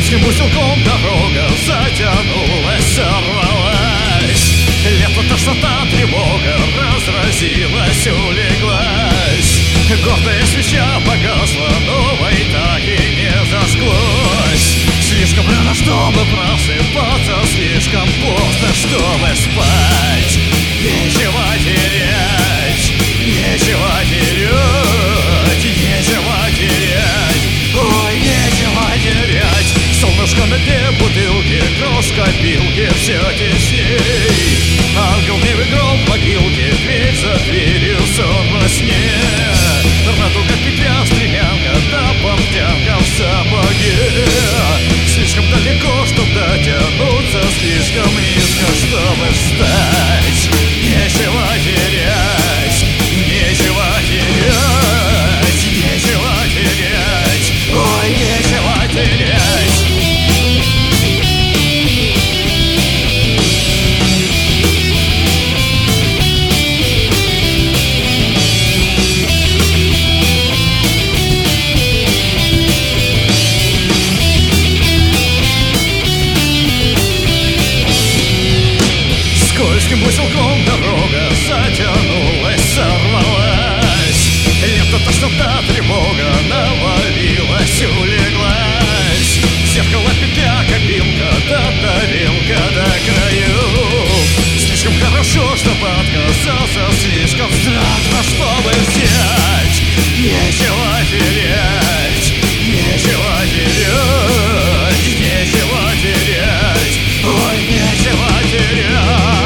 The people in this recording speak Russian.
Скользким устилком дорога затянулась, сорвалась. Лето, тошнота, тревога разразилась, улеглась. Гордая свеча погасла, новой так и не зажглась. Слишком рано, чтобы просыпаться, слишком поздно, чтобы спать. Нечего терять, нечего терять, нечего терять, ой, нечего терять. Солнышко на дне бутылки, крошка пилки все тесней. Ангел гнев и гром могилки, дверь за дверью, сон во сне. Радуга, петля, стремянка, да портянка в сапоге. Слишком далеко, чтоб дотянуться, слишком низко, чтобы встать. Нечего терять, нечего терять, нечего терять, ой, нечего терять. Скользким узелком дорога затянулась, сорвалась. Лето, тошнота, тревога навалилась, улеглась. Зеркало, петля, копилка, да тарелка до краев. Слишком хорошо, чтобы отказаться, слишком страшно, чтобы взять. Нечего терять, нечего терять, нечего терять, ой, нечего терять.